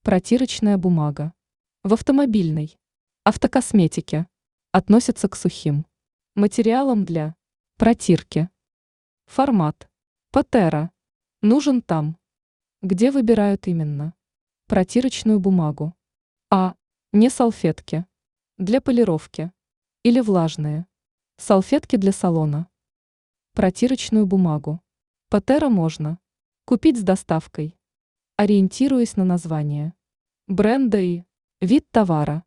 Протирочная бумага. В автомобильной, автокосметике относится к сухим материалам для протирки. Формат. Патера. Нужен там, где выбирают именно протирочную бумагу. А. Не салфетки. Для полировки. Или влажные. Салфетки для салона. Протирочную бумагу. Патера можно купить с доставкой, ориентируясь на название бренда и вид товара.